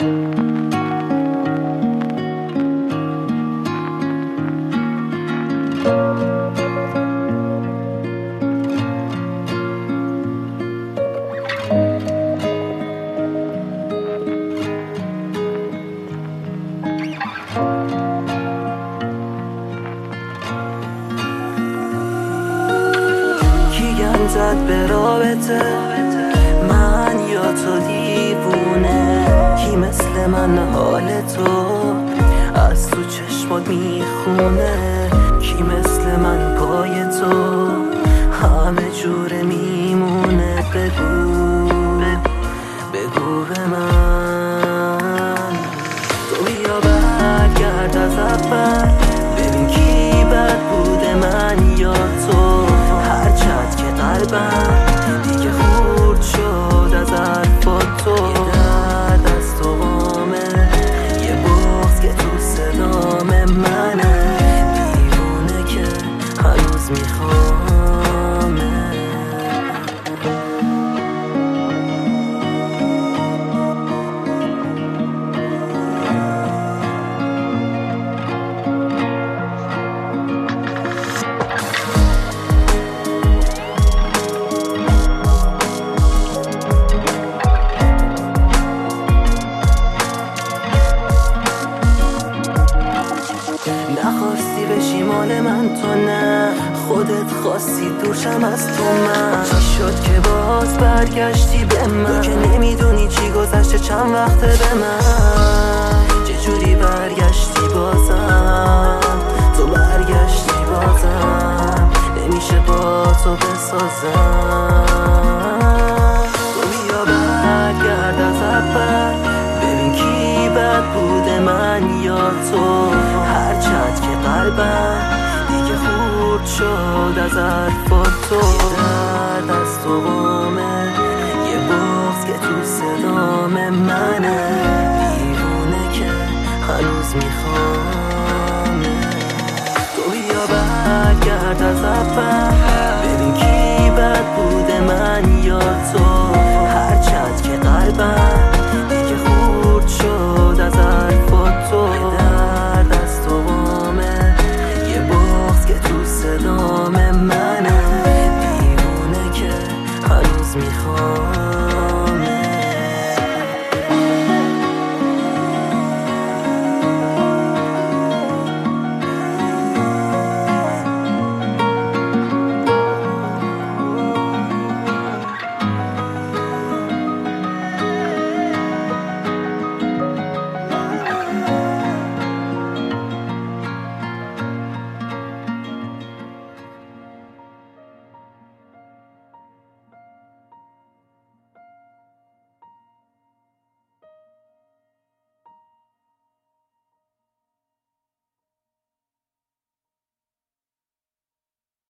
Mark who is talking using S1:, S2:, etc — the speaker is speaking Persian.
S1: زد به رابطه، من یا تو دیوونه؟ کی مثل من حال تو از تو چشمات میخونه؟ کی مثل من پای تو همه جوره میمونه؟ بگو به من. تو بیا برگرد از اول، ببین کی بد بوده، من یا تو؟ هرچند که قلبم دیگه خورد شد از حرفات تو. یه درد از تو وامه، یه بغض که تو صدام منه، دیوونه که هنوز میخوامه. نخواستی بشی مال من، تو نه، خودت خواستی دورشم از تو. من چی شد که باز برگشتی به من؟ تو که نمیدونی چی گذشته چند وقته به من. چه جوری برگشتی بازم؟ تو برگشتی بازم، نمیشه با تو بسازم. تو بیا برگرد از اول، ببین کی بد بوده، من یا تو؟ هرچند که قلبم دیگه خورد شد از حرفات تو. یه درد از تو